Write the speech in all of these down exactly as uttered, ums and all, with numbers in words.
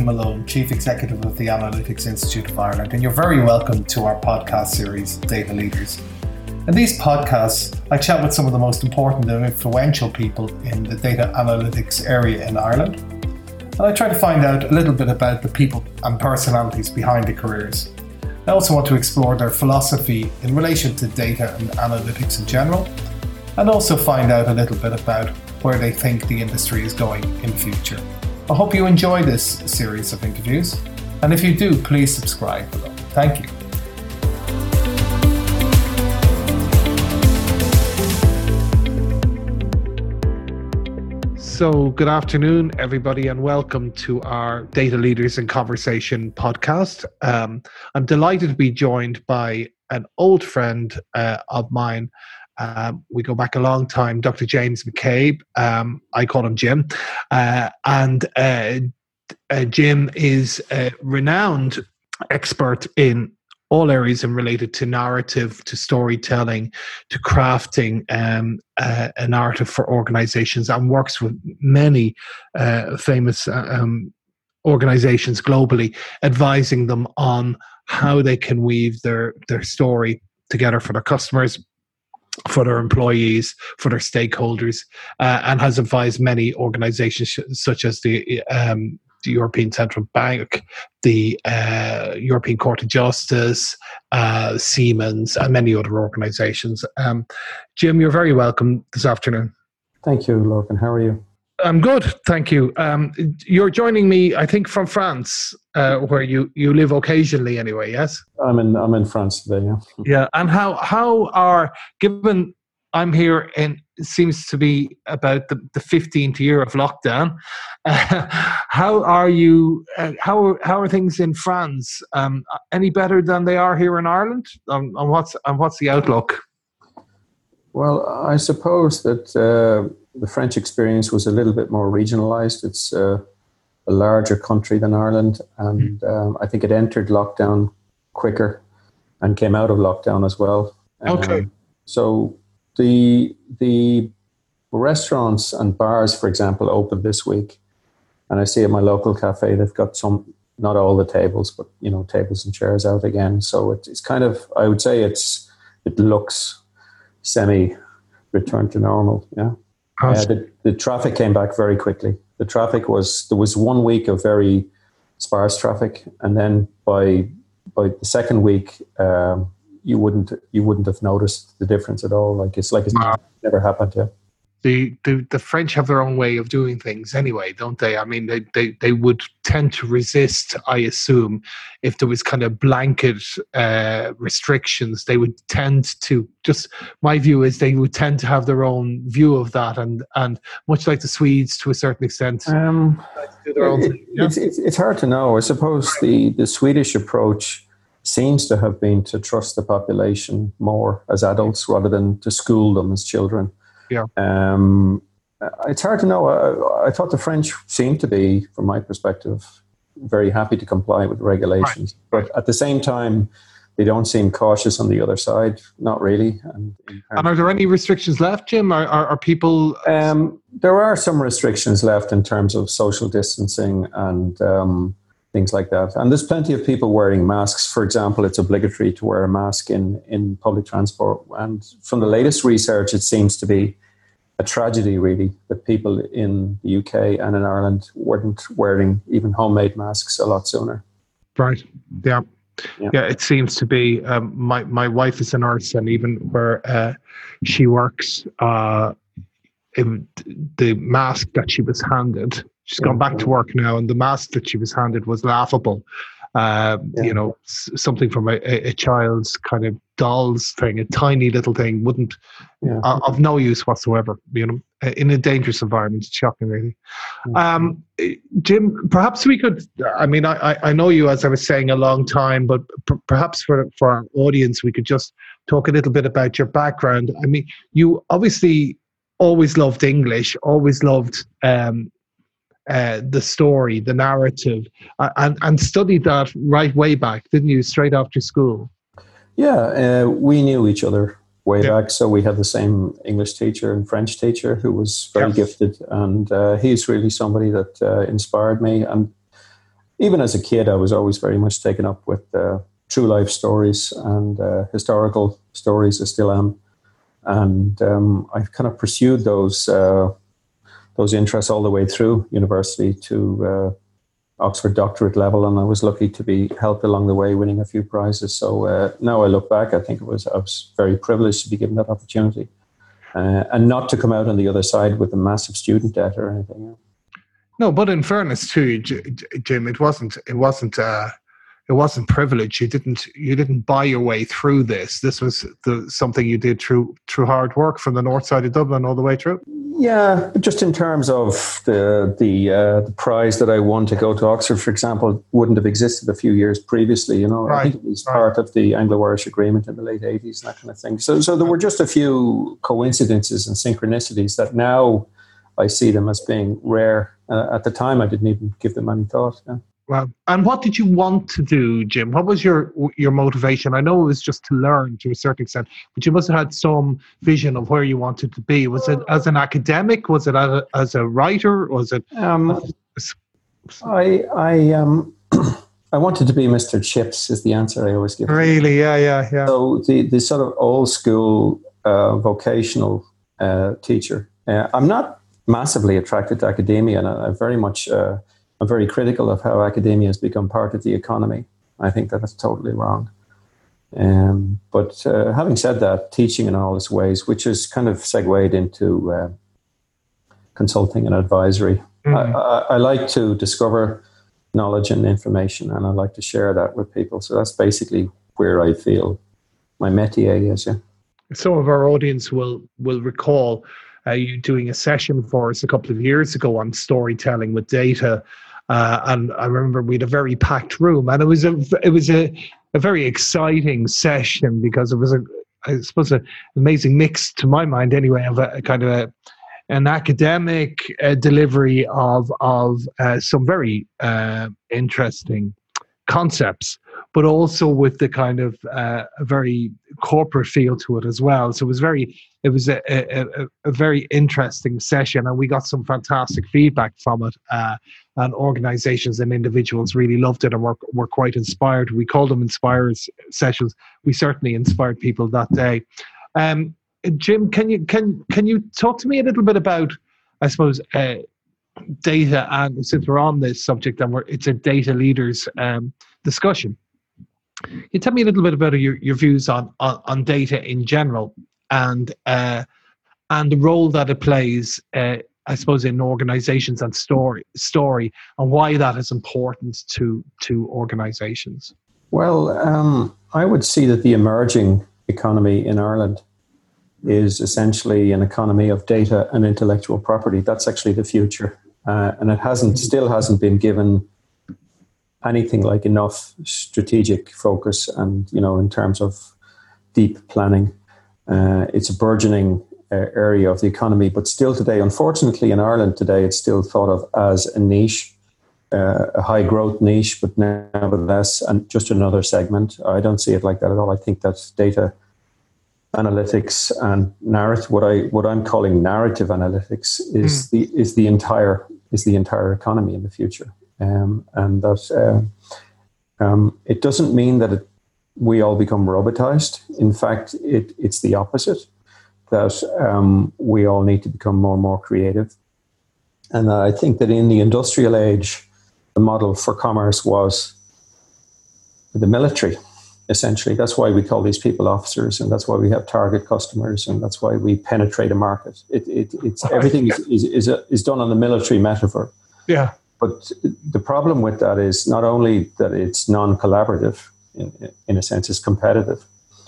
Malone, Chief Executive of the Analytics Institute of Ireland, and you're very welcome to our podcast series, Data Leaders. In these podcasts, I chat with some of the most important and influential people in the data analytics area in Ireland, and I try to find out a little bit about the people and personalities behind the careers. I also want to explore their philosophy in relation to data and analytics in general, and also find out a little bit about where they think the industry is going in the future. I hope you enjoy this series of interviews, and if you do, please subscribe below. Thank you. So, good afternoon, everybody, and welcome to our Data Leaders in Conversation podcast. Um, I'm delighted to be joined by an old friend uh, of mine. Um, we go back a long time, Doctor James McCabe. Um, I call him Jim. Uh, and uh, uh, Jim is a renowned expert in all areas and related to narrative, to storytelling, to crafting um, uh, a narrative for organizations, and works with many uh, famous um, organizations globally, advising them on how they can weave their, their story together for their customers, for their employees, for their stakeholders, uh, and has advised many organizations such as the um, the European Central Bank, the uh, European Court of Justice, uh, Siemens, and many other organizations. Um, Jim, you're very welcome this afternoon. Thank you, Logan. How are you? I'm good, thank you. Um, you're joining me, I think, from France, uh, where you, you live occasionally anyway, yes? I'm in I'm in France today, yeah. Yeah, and how how are, given I'm here and it seems to be about the, the fifteenth year of lockdown, uh, how are you, uh, how, are, how are things in France? Um, any better than they are here in Ireland? Um, and, what's, and what's the outlook? Well, I suppose that uh, the French experience was a little bit more regionalized. It's uh, a larger country than Ireland, and um, I think it entered lockdown quicker and came out of lockdown as well. Um, okay. So the the restaurants and bars, for example, opened this week, and I see at my local cafe they've got some, not all the tables, but you know, tables and chairs out again. So it, it's kind of, I would say it's it looks semi return to normal. Yeah. Uh, the, the traffic came back very quickly. The traffic was, there was one week of very sparse traffic, and then by by the second week, um, you wouldn't you wouldn't have noticed the difference at all. Like it's like it's wow. never happened yet. The, the the French have their own way of doing things anyway, don't they? I mean, they, they, they would tend to resist, I assume, if there was kind of blanket uh, restrictions. They would tend to, just my view is they would tend to have their own view of that, and, and much like the Swedes to a certain extent, um, do their own it, thing. Yeah? It's, it's, it's hard to know. I suppose the, the Swedish approach seems to have been to trust the population more as adults rather than to school them as children. Yeah. Um, it's hard to know. I, I thought the French seemed to be, from my perspective, very happy to comply with regulations. Right. But at the same time, they don't seem cautious on the other side. Not really. And, and are there any restrictions left, Jim? Are, are, are people... Um, there are some restrictions left in terms of social distancing and um, things like that. And there's plenty of people wearing masks. For example, it's obligatory to wear a mask in, in public transport. And from the latest research, it seems to be a tragedy, really, that people in the U K and in Ireland weren't wearing even homemade masks a lot sooner. Right. Yeah. Yeah, yeah it seems to be. Um, my, my wife is a nurse, and even where uh, she works, uh, it, the mask that she was handed, she's gone back to work now, and the mask that she was handed was laughable. Uh, yeah. You know, s- something from a, a, a child's kind of doll's thing, a tiny little thing, wouldn't yeah. uh, of no use whatsoever. You know, in a dangerous environment. It's shocking, really. Mm-hmm. Um, Jim, perhaps we could. I mean, I, I know you, as I was saying, a long time, but p- perhaps for for our audience, we could just talk a little bit about your background. I mean, you obviously always loved English, always loved. Um, Uh, the story, the narrative, uh, and, and studied that right way back, didn't you, straight after school? Yeah, uh, we knew each other way yeah. back. So we had the same English teacher and French teacher who was very yes. gifted. And uh, he's really somebody that uh, inspired me. And even as a kid, I was always very much taken up with uh, true life stories and uh, historical stories. I still am. And um, I've kind of pursued those uh, those interests all the way through university to uh, Oxford doctorate level, and I was lucky to be helped along the way, winning a few prizes. So uh, now I look back, I think it was I was very privileged to be given that opportunity, uh, and not to come out on the other side with a massive student debt or anything. No, but in fairness to you, Jim, it wasn't it wasn't uh, it wasn't privilege. You didn't you didn't buy your way through this. This was the, something you did through through hard work from the north side of Dublin all the way through. Yeah, just in terms of the the, uh, the prize that I won to go to Oxford, for example, wouldn't have existed a few years previously. You know, right. I think it was right. part of the Anglo-Irish Agreement in the late eighties and that kind of thing. So, so there were just a few coincidences and synchronicities that now I see them as being rare. Uh, at the time, I didn't even give them any thought. Yeah. Well, and what did you want to do, Jim? What was your your motivation? I know it was just to learn to a certain extent, but you must have had some vision of where you wanted to be. Was it as an academic? Was it as a, as a writer? Was it? Um, I I um I wanted to be Mister Chips. Is the answer I always give. Really? Yeah, yeah, yeah. So the the sort of old school uh, vocational uh, teacher. Uh, I'm not massively attracted to academia, and I, I very much. Uh, I'm very critical of how academia has become part of the economy. I think that is totally wrong. Um, but uh, having said that, teaching in all its ways, which has kind of segued into uh, consulting and advisory. Mm-hmm. I, I, I like to discover knowledge and information, and I like to share that with people. So that's basically where I feel my métier is. Yeah. Some of our audience will will recall uh, you doing a session for us a couple of years ago on storytelling with data. Uh, and I remember we had a very packed room, and it was a it was a, a very exciting session because it was a I suppose an amazing mix, to my mind anyway, of a, a kind of a, an academic uh, delivery of of uh, some very uh, interesting concepts, but also with the kind of uh, a very corporate feel to it as well. So it was very, it was a, a, a very interesting session, and we got some fantastic feedback from it. Uh, and organizations and individuals really loved it and were, were quite inspired. We called them Inspires sessions. We certainly inspired people that day. Um, Jim, can you can can you talk to me a little bit about, I suppose, uh, data, and since we're on this subject and we're, it's a data leaders um, discussion. Can you tell me a little bit about your, your views on, on, on data in general and uh, and the role that it plays, uh, I suppose, in organizations and story story and why that is important to to organizations? Well, um, I would see that the emerging economy in Ireland is essentially an economy of data and intellectual property. That's actually the future. Uh, and it hasn't, still hasn't been given anything like enough strategic focus and, you know, in terms of deep planning. Uh, it's a burgeoning uh, area of the economy, but still today, unfortunately in Ireland today, it's still thought of as a niche, uh, a high growth niche, but nevertheless, and just another segment. I don't see it like that at all. I think that data analytics and narrative, what I what I'm calling narrative analytics, is mm. the is the entire is the entire economy in the future, um, and that uh, um, it doesn't mean that it, we all become robotized. In fact, it it's the opposite. That um, we all need to become more and more creative, and I think that in the industrial age, the model for commerce was the military. Essentially, that's why we call these people officers, and that's why we have target customers, and that's why we penetrate a market. It, it, it's everything is is is, a, is done on the military metaphor. Yeah. But the problem with that is not only that it's non-collaborative, in, in a sense, it's competitive,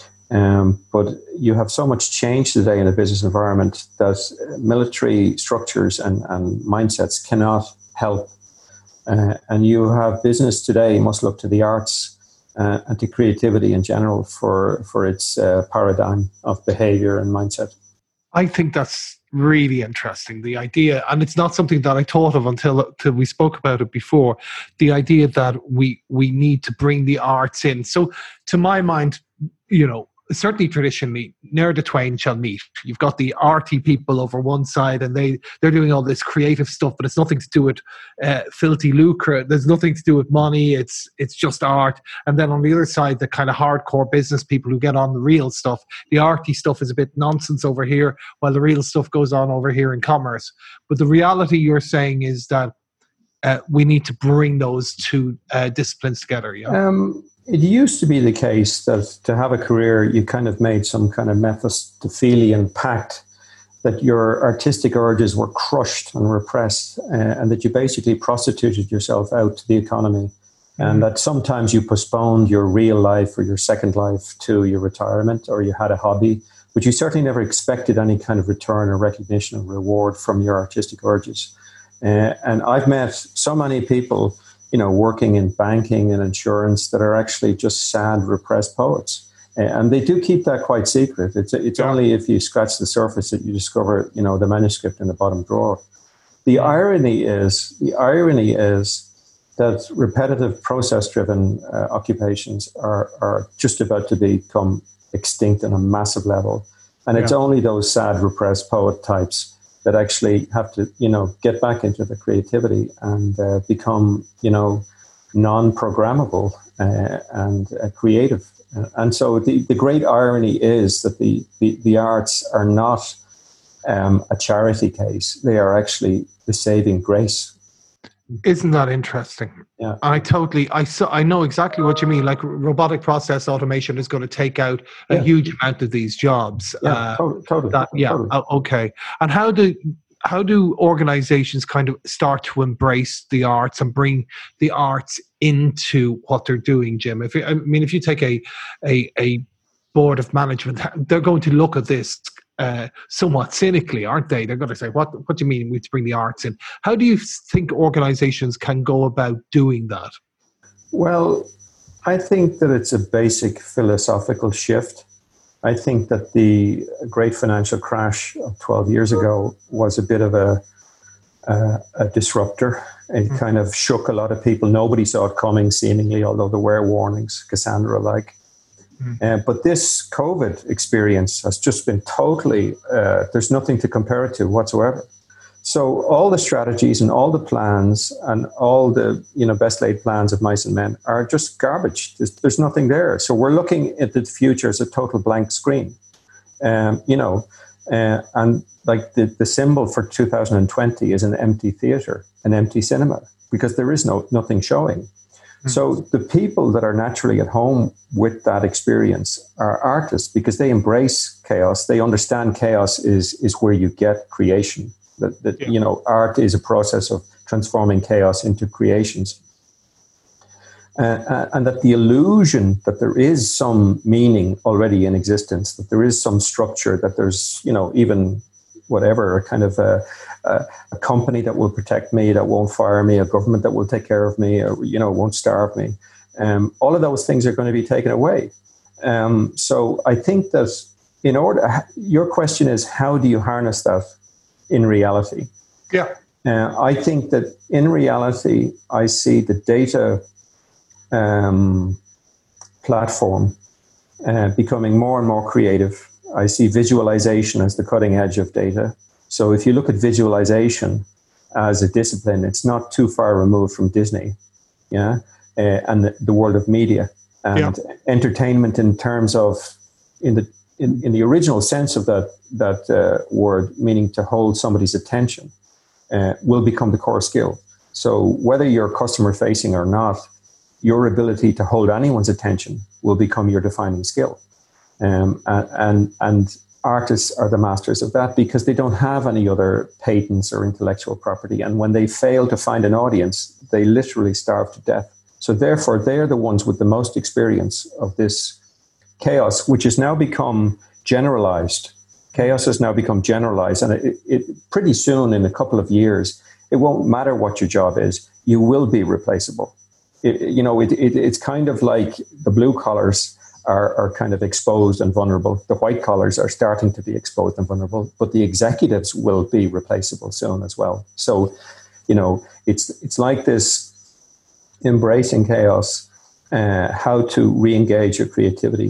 um, but you have so much change today in the business environment that military structures and, and mindsets cannot help. Uh, and you have business today must look to the arts. Uh, and to creativity in general for for its uh, paradigm of behavior and mindset. I think that's really interesting. The idea, and it's not something that I thought of until, until we spoke about it before, the idea that we we need to bring the arts in. So to my mind, you know, certainly traditionally, ne'er the twain shall meet. You've got the arty people over one side, and they they're doing all this creative stuff, but it's nothing to do with uh, filthy lucre. There's nothing to do with money. It's it's just art. And then on the other side, the kind of hardcore business people who get on the real stuff. The arty stuff is a bit nonsense over here, while the real stuff goes on over here in commerce. But the reality you're saying is that uh, we need to bring those two uh, disciplines together. Yeah. Um, It used to be the case that to have a career, you kind of made some kind of Mephistophelian pact that your artistic urges were crushed and repressed, uh, and that you basically prostituted yourself out to the economy, mm-hmm. and that sometimes you postponed your real life or your second life to your retirement, or you had a hobby, but you certainly never expected any kind of return or recognition or reward from your artistic urges. Uh, and I've met so many people, you know, working in banking and insurance that are actually just sad, repressed poets. And they do keep that quite secret. It's it's yeah. only if you scratch the surface that you discover, you know, the manuscript in the bottom drawer. The irony is, the irony is that repetitive, process-driven uh, occupations are, are just about to become extinct on a massive level. And it's yeah. only those sad, repressed poet types that actually have to, you know, get back into the creativity and uh, become, you know, non-programmable uh, and uh, creative. And so the, the great irony is that the, the, the arts are not um, a charity case. They are actually the saving grace. Isn't that interesting? Yeah. I totally, I so, I know exactly what you mean. Like robotic process automation is going to take out a yeah. huge amount of these jobs. Yeah, uh, totally. totally, that, yeah, totally. Uh, okay. And how do how do organizations kind of start to embrace the arts and bring the arts into what they're doing, Jim? If I mean, if you take a a, a board of management, they're going to look at this Uh, somewhat cynically, aren't they? They're going to say, what, what do you mean we have to bring the arts in? How do you think organizations can go about doing that? Well, I think that it's a basic philosophical shift. I think that the great financial crash of twelve years ago was a bit of a, a, a disruptor. It mm-hmm. kind of shook a lot of people. Nobody saw it coming, seemingly, although there were warnings, Cassandra-like. Uh, but this COVID experience has just been totally, uh, there's nothing to compare it to whatsoever. So all the strategies and all the plans and all the, you know, best laid plans of mice and men are just garbage. There's, there's nothing there. So we're looking at the future as a total blank screen. Um, you know, uh, and like the, the symbol for two thousand twenty is an empty theater, an empty cinema, because there is no nothing showing. So the people that are naturally at home with that experience are artists because they embrace chaos. They understand chaos is, is where you get creation. That, that yeah. you know, art is a process of transforming chaos into creations. Uh, and that the illusion that there is some meaning already in existence, that there is some structure, that there's, you know, even whatever, a kind of a, a, a company that will protect me, that won't fire me, a government that will take care of me, or, you know, won't starve me. Um, all of those things are going to be taken away. Um, so I think that in order, your question is, how do you harness that in reality? Yeah. Uh, I think that in reality, I see the data um, platform uh, becoming more and more creative. I see visualization as the cutting edge of data. So if you look at visualization as a discipline, it's not too far removed from Disney, yeah, uh, and the, the world of media and yeah. entertainment in terms of in the in, in the original sense of that that uh, word, meaning to hold somebody's attention, uh, will become the core skill. So whether you're customer facing or not, your ability to hold anyone's attention will become your defining skill. Um, and, and and artists are the masters of that because they don't have any other patents or intellectual property. And when they fail to find an audience, they literally starve to death. So therefore, they're the ones with the most experience of this chaos, which has now become generalized. Chaos has now become generalized. And it, it pretty soon, in a couple of years, it won't matter what your job is. You will be replaceable. It, you know, it, it, it's kind of like the blue collars Are, are kind of exposed and vulnerable. The white collars are starting to be exposed and vulnerable, but the executives will be replaceable soon as well. So, you know, it's it's like this embracing chaos, uh, how to re-engage your creativity,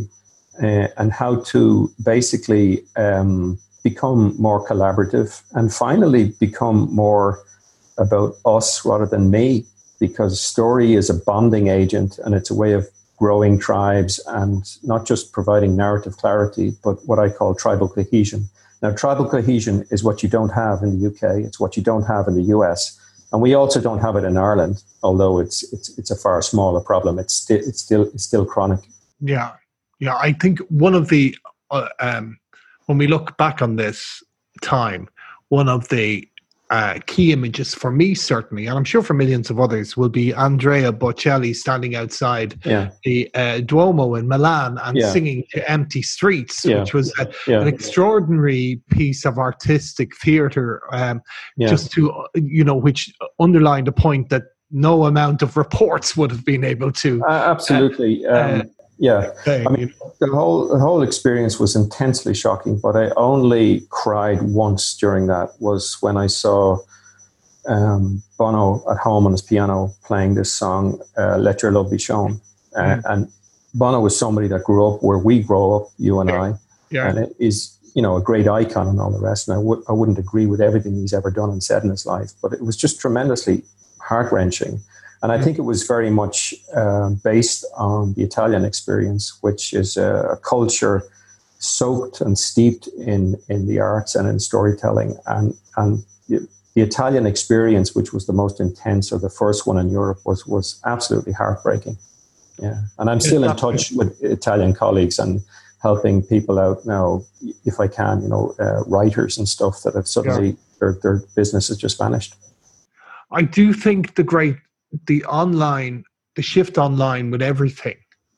uh, and how to basically um, become more collaborative and finally become more about us rather than me, because story is a bonding agent and it's a way of growing tribes and not just providing narrative clarity, but what I call tribal cohesion. Now, tribal cohesion is what you don't have in the U K. It's what you don't have in the U S. And we also don't have it in Ireland, although it's it's it's a far smaller problem. It's still it's still it's still chronic. Yeah, yeah. I think one of the uh, um, when we look back on this time, one of the uh, key images for me, certainly, and I'm sure for millions of others, will be Andrea Bocelli standing outside yeah. the uh, Duomo in Milan and yeah. singing to empty streets, yeah. which was a, yeah. an extraordinary piece of artistic theatre, um, yeah. just to, you know, which underlined a point that no amount of reports would have been able to. Uh, absolutely. Uh, um, uh, yeah. thing, I mean, you know. the whole the whole experience was intensely shocking, but I only cried once during that, was when I saw um, Bono at home on his piano playing this song, uh, Let Your Love Be Shown. Uh, Mm. And Bono was somebody that grew up where we grow up, you and Yeah. I. Yeah. And it is, you know, a great icon and all the rest. And I, w- I wouldn't agree with everything he's ever done and said in his life, but it was just tremendously heart-wrenching. And I Mm. think it was very much uh, based on the Italian experience, which is a, a culture soaked and steeped in, in the arts and in storytelling. And, and the, the Italian experience, which was the most intense or the first one in Europe, was, was absolutely heartbreaking. Yeah. And I'm still in touch with Italian colleagues and helping people out now, if I can, you know, uh, writers and stuff that have suddenly, yeah. their, their business has just vanished. I do think the great, the online, the shift online with everything,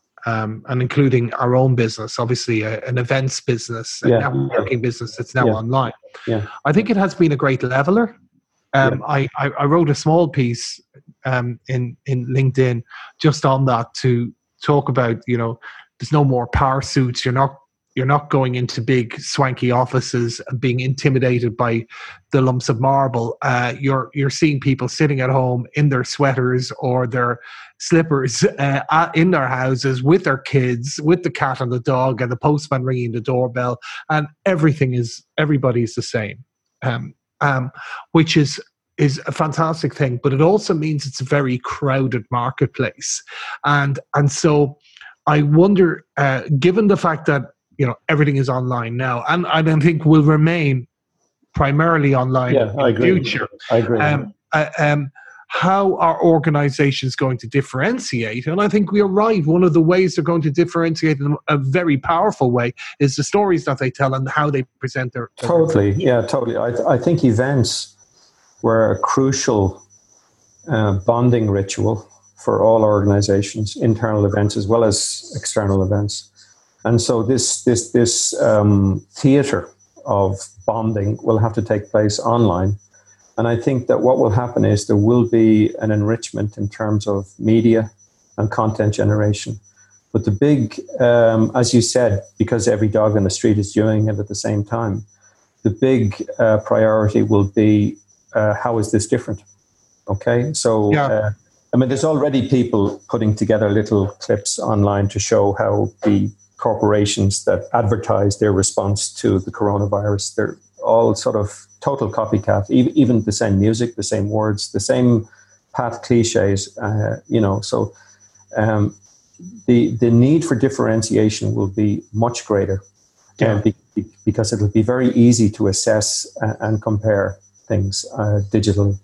um, and including our own business, obviously a, an events business, a yeah. networking yeah. business that's now yeah. online. Yeah. I think it has been a great leveler. Um, yeah. I, I, I wrote a small piece um, in, in LinkedIn just on that to talk about, you know, there's no more power suits. You're not You're not going into big swanky offices and being intimidated by the lumps of marble. Uh, you're you're seeing people sitting at home in their sweaters or their slippers uh, at, in their houses with their kids, with the cat and the dog, and the postman ringing the doorbell, and everything is everybody's the same, um, um, which is is a fantastic thing. But it also means it's a very crowded marketplace, and and so I wonder, uh, given the fact that you know everything is online now, and I don't think will remain primarily online yeah, in I the agree. future. I agree. Um, uh, um, how are organizations going to differentiate? And I think we're right. One of the ways they're going to differentiate in a very powerful way is the stories that they tell and how they present their. their totally, yeah, totally. I, th- I think events were a crucial uh, bonding ritual for all organizations, internal events as well as external events. And so this this this um, theater of bonding will have to take place online. And I think that what will happen is there will be an enrichment in terms of media and content generation. But the big, um, as you said, because every dog on the street is doing it at the same time, the big uh, priority will be uh, how is this different? Okay, so Yeah. uh, I mean, there's already people putting together little clips online to show how the corporations that advertise their response to the coronavirus, they're all sort of total copycat, even, even the same music, the same words, the same pat cliches, uh, you know, so um, the the need for differentiation will be much greater Yeah. uh, be, be, because it'll be very easy to assess and, and compare things uh, digitally.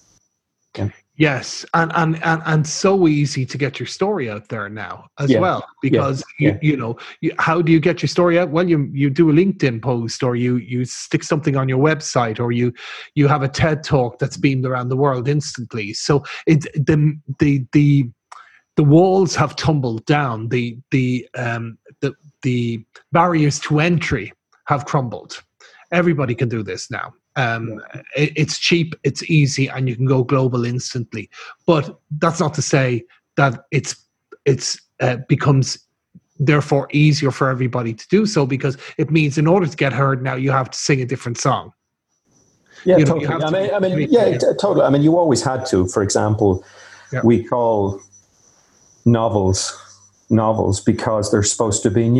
Yeah. Yes, and, and and and so easy to get your story out there now as Yeah. well, because Yeah. you you know you, how do you get your story out? Well, you you do a LinkedIn post, or you you stick something on your website, or you you have a TED talk that's beamed around the world instantly. So it the the the the walls have tumbled down. The the um the the barriers to entry have crumbled. Everybody can do this now. Um, it, it's cheap, it's easy, and you can go global instantly. But that's not to say that it's it's uh, becomes therefore easier for everybody to do so, because it means in order to get heard now, you have to sing a different song. Yeah, You know, you totally. have I to mean, be- I mean, yeah, t- totally. I mean, you always had to. For example, Yeah. we call novels novels because they're supposed to be new.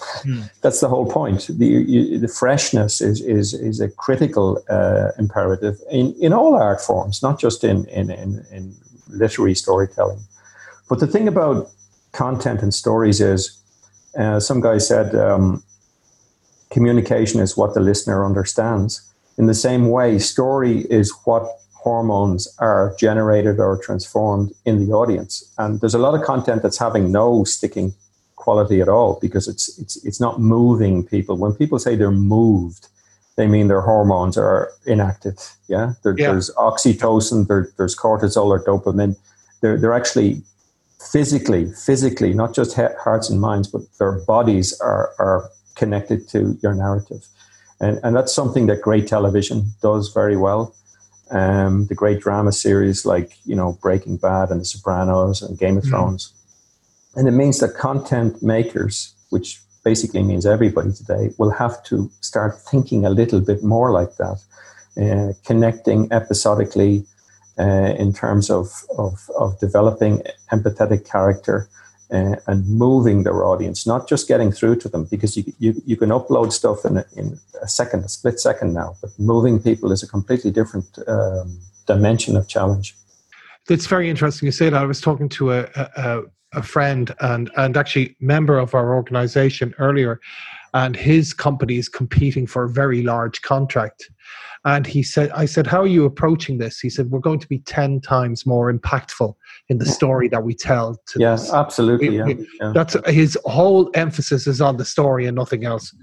Mm. That's the whole point. The, you, the freshness is is is a critical uh, imperative in, in all art forms, not just in, in, in, in literary storytelling. But the thing about content and stories is, uh, some guy said, um, communication is what the listener understands. In the same way, story is what hormones are generated or transformed in the audience. And there's a lot of content that's having no sticking quality at all because it's it's it's not moving people. When people say they're moved, they mean their hormones are inactive. Yeah, there, yeah. There's oxytocin, there, there's cortisol or dopamine. They're they're actually physically, physically, not just hearts and minds, but their bodies are are connected to your narrative, and and that's something that great television does very well. Um, the great drama series like you know Breaking Bad and The Sopranos and Game of mm-hmm. Thrones. And it means that content makers, which basically means everybody today, will have to start thinking a little bit more like that, uh, connecting episodically uh, in terms of, of, of developing empathetic character uh, and moving their audience, not just getting through to them, because you you, you can upload stuff in a, in a second, a split second now, but moving people is a completely different um, dimension of challenge. It's very interesting you say that. I was talking to a, a, a friend and, and actually member of our organization earlier, and his company is competing for a very large contract. And he said, I said, how are you approaching this? He said, we're going to be ten times more impactful in the story that we tell. To yeah, this. absolutely. We, yeah. We, yeah. That's his whole emphasis is on the story and nothing else.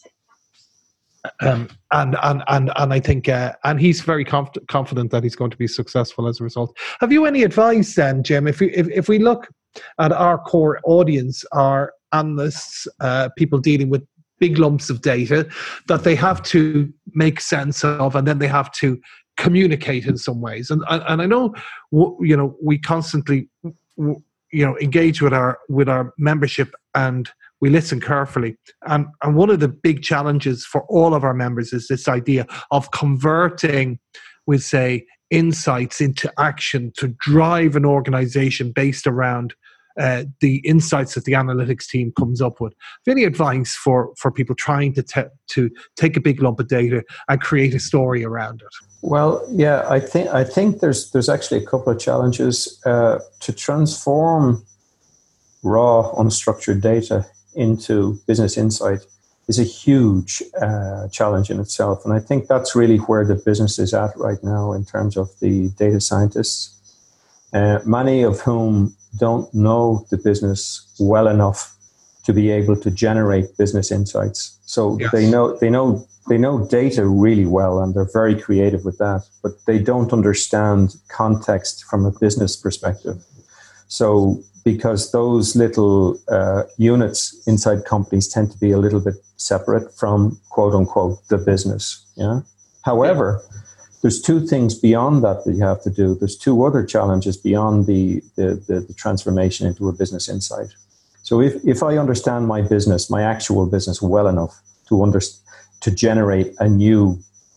Um, and, and, and, and I think, uh, and he's very conf- confident that he's going to be successful as a result. Have you any advice then, Jim? If we, if, if we look at our core audience, our analysts, uh, people dealing with big lumps of data that they have to make sense of, and then they have to communicate in some ways. And and, and I know, you know, we constantly, you know, engage with our with our membership and we listen carefully. And and one of the big challenges for all of our members is this idea of converting, we say, insights into action to drive an organization based around Uh, the insights that the analytics team comes up with. Any advice for, for people trying to te- to take a big lump of data and create a story around it? Well, yeah, I think I think there's there's actually a couple of challenges uh, to transform raw, unstructured data into business insight is a huge uh, challenge in itself, and I think that's really where the business is at right now in terms of the data scientists, uh, many of whom don't know the business well enough to be able to generate business insights. So yes. they know they know they know data really well, and they're very creative with that, but they don't understand context from a business perspective. So because those little uh, units inside companies tend to be a little bit separate from quote unquote the business. Yeah. However, yeah. there's two things beyond that that you have to do. There's two other challenges beyond the, the, the, the transformation into a business insight. So if, if I understand my business, my actual business well enough to under, to generate a new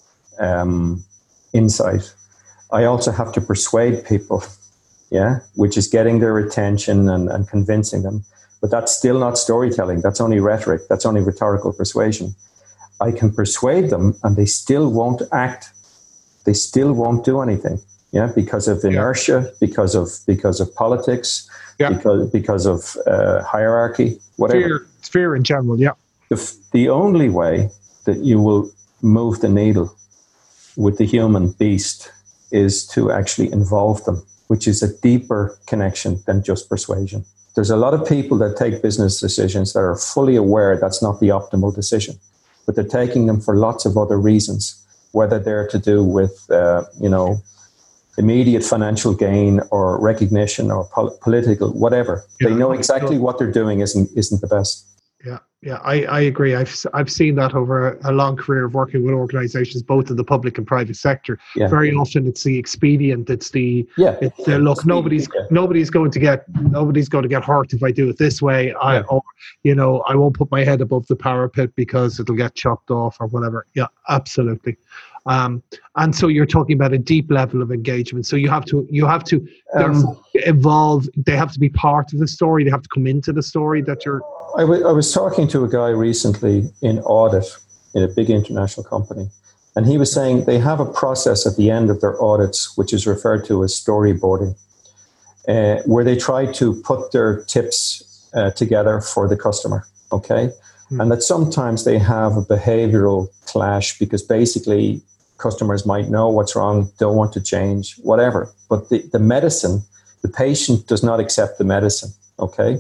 um, insight, I also have to persuade people, yeah, which is getting their attention and, and convincing them. But that's still not storytelling. That's only rhetoric. That's only rhetorical persuasion. I can persuade them and they still won't act. They still won't do anything, yeah, because of inertia, yeah. because of because of politics, yeah. because because of uh, hierarchy, whatever. Fear, fear in general, yeah. The, the only way that you will move the needle with the human beast is to actually involve them, which is a deeper connection than just persuasion. There's a lot of people that take business decisions that are fully aware that's not the optimal decision, but they're taking them for lots of other reasons, whether they're to do with, uh, you know, immediate financial gain or recognition or pol- political, whatever. Yeah, they know exactly what they're doing isn't isn't the best. Yeah, yeah, I, I agree. I've I've seen that over a long career of working with organizations, both in the public and private sector. Yeah. Very often it's the expedient. It's the, yeah. It's the look, nobody's yeah. nobody's going to get nobody's going to get hurt if I do it this way. I, yeah. or, you know, I won't put my head above the parapet because it'll get chopped off or whatever. Yeah, absolutely. Um, and so you're talking about a deep level of engagement. So you have to, you have to um, evolve. They have to be part of the story. They have to come into the story that you're I, w- I was talking to a guy recently in audit in a big international company, and he was saying they have a process at the end of their audits, which is referred to as storyboarding, uh, where they try to put their tips uh, together for the customer, okay? Mm. And that sometimes they have a behavioral clash because basically customers might know what's wrong, don't want to change, whatever. But the, the medicine, the patient does not accept the medicine, okay?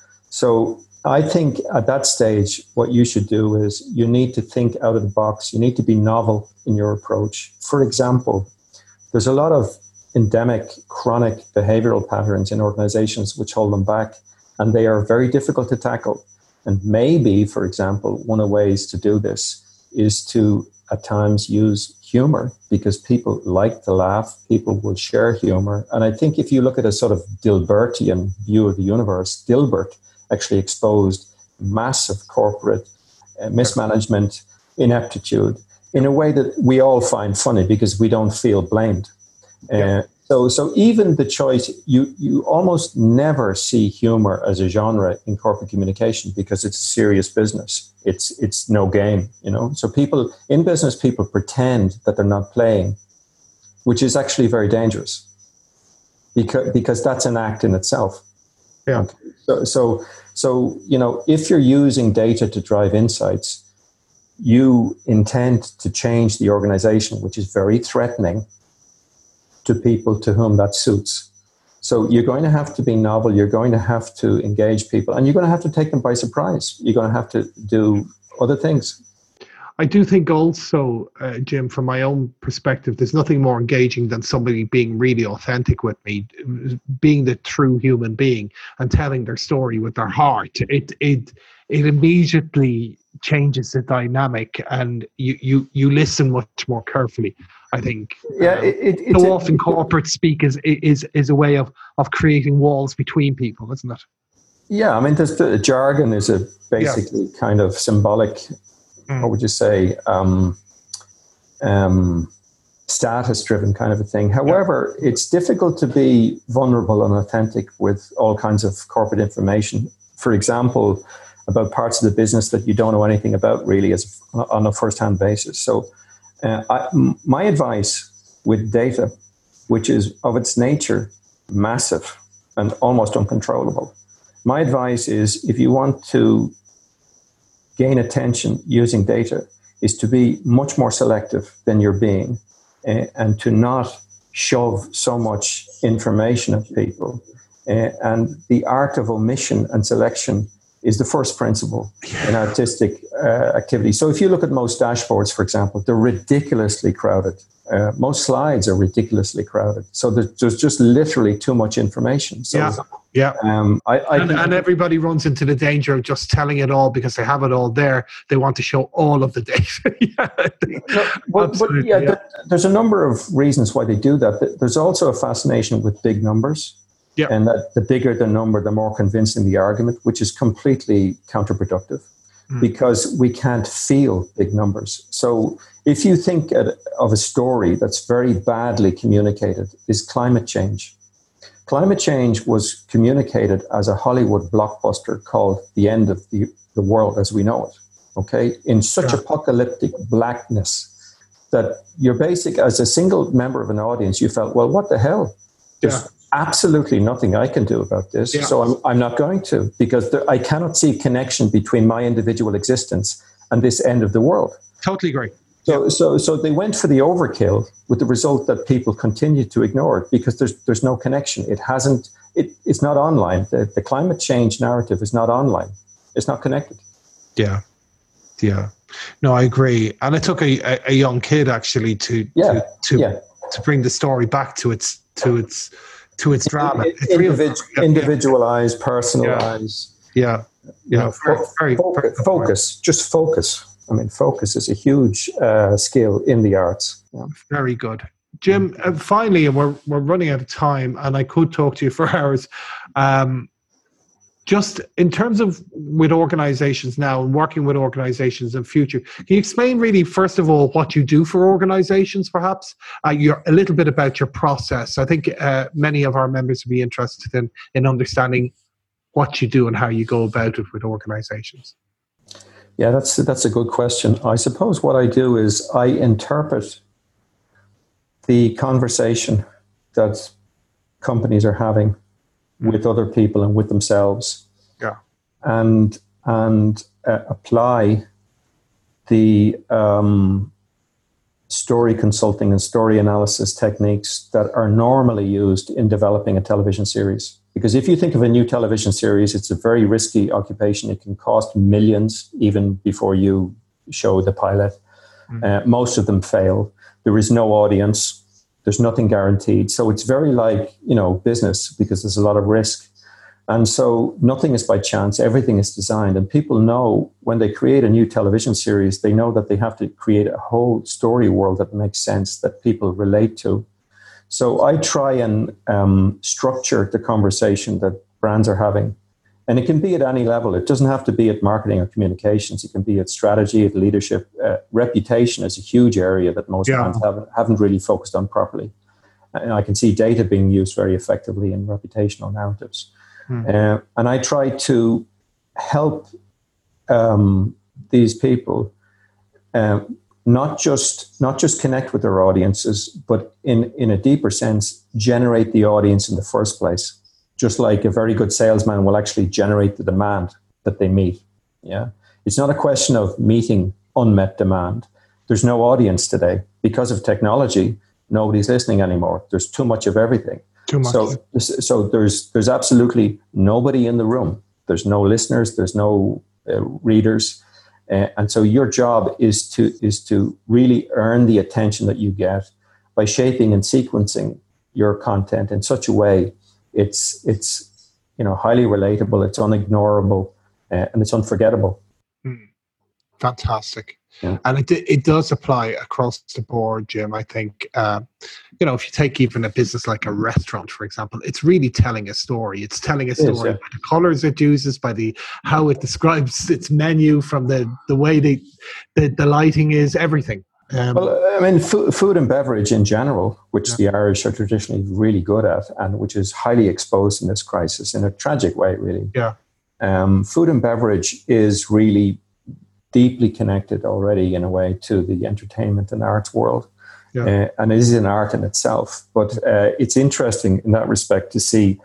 So I think at that stage, what you should do is you need to think out of the box. You need to be novel in your approach. For example, there's a lot of endemic, chronic behavioral patterns in organizations which hold them back, and they are very difficult to tackle. And maybe, for example, one of the ways to do this is to at times use humor, because people like to laugh, people will share humor. And I think if you look at a sort of Dilbertian view of the universe, Dilbert actually exposed massive corporate uh, mismanagement, ineptitude, in a way that we all find funny because we don't feel blamed. Yeah. Uh, so, so even the choice, you you almost never see humor as a genre in corporate communication because it's a serious business. It's it's no game, you know. So people in business, people pretend that they're not playing, which is actually very dangerous because because that's an act in itself. Yeah. Okay. So, so, so, you know, if you're using data to drive insights, you intend to change the organization, which is very threatening to people to whom that suits. So you're going to have to be novel. You're going to have to engage people, and you're going to have to take them by surprise. You're going to have to do other things. I do think also, uh, Jim, from my own perspective, there's nothing more engaging than somebody being really authentic with me, being the true human being and telling their story with their heart. It it it immediately changes the dynamic, and you you you listen much more carefully, I think. Yeah, um, it, it, so often corporate speak is is is a way of of creating walls between people, isn't it? Yeah, I mean, there's the jargon is a basically yeah. kind of symbolic. Mm. What would you say? Um, um, status-driven kind of a thing. However, yeah. it's difficult to be vulnerable and authentic with all kinds of corporate information. For example, about parts of the business that you don't know anything about really as on a first-hand basis. So uh, I, m- my advice with data, which is of its nature massive and almost uncontrollable, my advice is if you want to gain attention using data is to be much more selective than you're being uh, and to not shove so much information at people. Uh, and the art of omission and selection is the first principle in artistic uh, activity. So if you look at most dashboards, for example, they're ridiculously crowded. Uh, most slides are ridiculously crowded. So there's, there's just literally too much information. So, yeah, yeah. Um, I, I and, and everybody runs into the danger of just telling it all because they have it all there. They want to show all of the data. yeah, no, but, but yeah, yeah. There, there's a number of reasons why they do that. There's also a fascination with big numbers. Yeah. And that the bigger the number, the more convincing the argument, which is completely counterproductive mm. because we can't feel big numbers. So if you think of a story that's very badly communicated, is climate change. Climate change was communicated as a Hollywood blockbuster called The End of the, the World as we know it, okay? In such yeah. apocalyptic blackness that you're basic, as a single member of an audience, you felt, well, what the hell? There's yeah. absolutely nothing I can do about this. Yeah. So I'm, I'm not going to, because there, I cannot see connection between my individual existence and this end of the world. Totally agree. So, yeah. so, so they went for the overkill with the result that people continue to ignore it because there's there's no connection. It hasn't. It, it's not online. The, the climate change narrative is not online. It's not connected. Yeah, yeah. No, I agree. And it took a, a, a young kid actually to yeah. to to, yeah. to bring the story back to its to its to its drama. It, it's individu- real, individualized, personalized. Yeah, yeah. You know, very, very, focus, very focus. Just focus. I mean, focus is a huge uh, skill in the arts. Yeah. Very good. Jim, uh, finally, and we're, we're running out of time, and I could talk to you for hours. Um, just in terms of with organizations now and working with organizations in future, can you explain really, first of all, what you do for organizations, perhaps? Uh, you're, a little bit about your process. I think uh, many of our members would be interested in, in understanding what you do and how you go about it with organizations? Yeah, that's that's a good question. I suppose what I do is I interpret the conversation that companies are having with other people and with themselves, yeah, and and uh, apply the um, story consulting and story analysis techniques that are normally used in developing a television series. Because if you think of a new television series, it's a very risky occupation. It can cost millions even before you show the pilot. Mm. Uh, most of them fail. There is no audience. There's nothing guaranteed. So it's very like, you know, business, because there's a lot of risk. And so nothing is by chance. Everything is designed. And people know when they create a new television series, they know that they have to create a whole story world that makes sense, that people relate to. So I try and um, structure the conversation that brands are having. And it can be at any level. It doesn't have to be at marketing or communications. It can be at strategy, at leadership. Uh, reputation is a huge area that most yeah. brands haven't, haven't really focused on properly. And I can see data being used very effectively in reputational narratives. Hmm. Uh, and I try to help um, these people um, not just not just connect with their audiences, but in, in a deeper sense, generate the audience in the first place. Just like a very good salesman will actually generate the demand that they meet. Yeah, it's not a question of meeting unmet demand. There's no audience today because of technology. Nobody's listening anymore. There's too much of everything. Too much. So, so there's there's absolutely nobody in the room. There's no listeners. There's no uh, readers. Uh, and so your job is to is to really earn the attention that you get by shaping and sequencing your content in such a way it's it's you know highly relatable, it's unignorable, uh, and it's unforgettable. Mm. Fantastic. Yeah. And it it does apply across the board, Jim. I think, uh, you know, if you take even a business like a restaurant, for example, it's really telling a story. It's telling a story is, yeah. by the colors it uses, by the how it describes its menu, from the, the way they, the, the lighting is, everything. Um, well, I mean, food, food and beverage in general, which yeah. the Irish are traditionally really good at, and which is highly exposed in this crisis in a tragic way, really. Yeah. Um, food and beverage is really deeply connected already in a way to the entertainment and arts world. Yeah. Uh, and it is an art in itself. But uh, it's interesting in that respect to see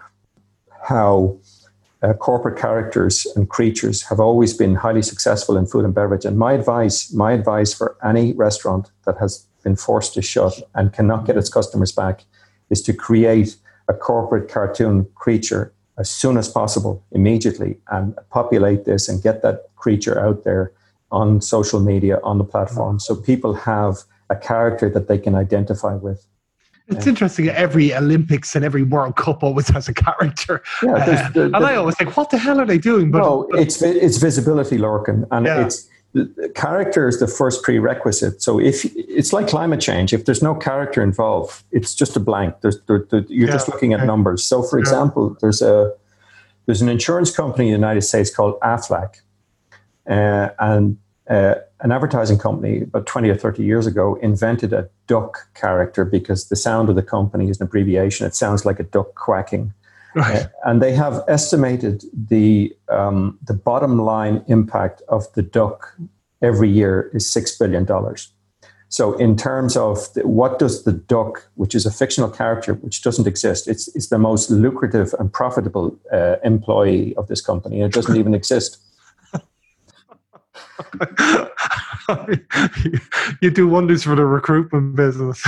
how uh, corporate characters and creatures have always been highly successful in food and beverage. And my advice, my advice for any restaurant that has been forced to shut and cannot get its customers back is to create a corporate cartoon creature as soon as possible, immediately, and populate this and get that creature out there on social media, on the platform, so people have a character that they can identify with. It's uh, interesting. Every Olympics and every World Cup always has a character. Yeah, there's, uh, there's, and I always think, what the hell are they doing? But, no, but, it's it's visibility, Lorcan, and yeah. it's the character is the first prerequisite. So if it's like climate change, if there's no character involved, it's just a blank. There's there, there, you're yeah, just looking at okay. numbers. So, for yeah. example, there's a there's an insurance company in the United States called Aflac. Uh, and uh, an advertising company about twenty or thirty years ago invented a duck character because the sound of the company is an abbreviation. It sounds like a duck quacking. Right. Uh, and they have estimated the um, the bottom line impact of the duck every year is six billion dollars. So in terms of the, what does the duck, which is a fictional character which doesn't exist, it's, it's the most lucrative and profitable uh, employee of this company. It doesn't even exist. You do wonders for the recruitment business.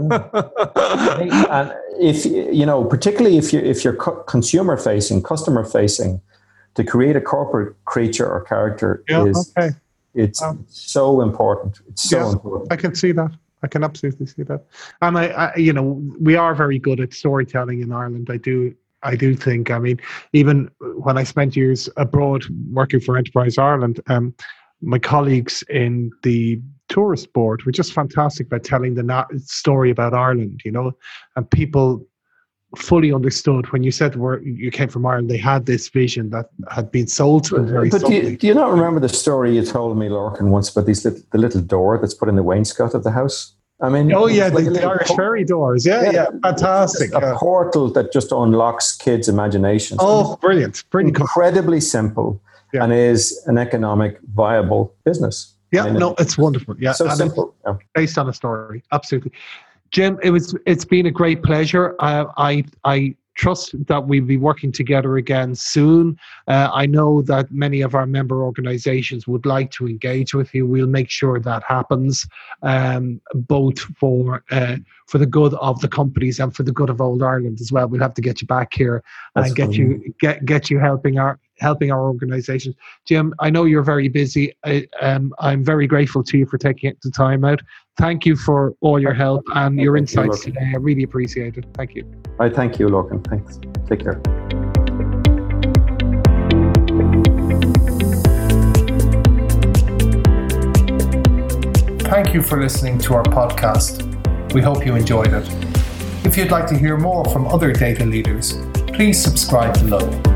And if you know, particularly if you if you're co- consumer facing, customer facing, to create a corporate creature or character yeah, is okay. it's um, so important. It's so yes, important. I can see that. I can absolutely see that. And I, I, you know, we are very good at storytelling in Ireland. I do. I do think. I mean, even when I spent years abroad working for Enterprise Ireland, um, my colleagues in the tourist board were just fantastic about telling the na- story about Ireland, you know, and people fully understood when you said where you came from Ireland, they had this vision that had been sold to them very But do you, subtly. do you not remember the story you told me, Lorcan, once about these little, the little door that's put in the wainscot of the house? I mean, oh yeah, like the, the Irish Ferry doors. Yeah, yeah, yeah. Fantastic. A yeah. portal that just unlocks kids' imaginations. Oh, brilliant. Pretty incredibly cool. simple yeah. and is an economic viable business. Yeah, I mean, no, it's wonderful. Yeah, so and simple. Yeah. Based on a story. Absolutely. Jim, it was, it's been a great pleasure. Uh, I, I trust that we'll be working together again soon. Uh, I know that many of our member organizations would like to engage with you. We'll make sure that happens, um, both for uh, for the good of the companies and for the good of Old Ireland as well. We'll have to get you back here That's and get funny. you get get you helping our helping our organizations. Jim, I know you're very busy. I, um, I'm very grateful to you for taking the time out. Thank you for all your help and your thank insights you, today. I really appreciate it. Thank you. I thank you, Lorcan. Thanks. Take care. Thank you for listening to our podcast. We hope you enjoyed it. If you'd like to hear more from other data leaders, please subscribe below.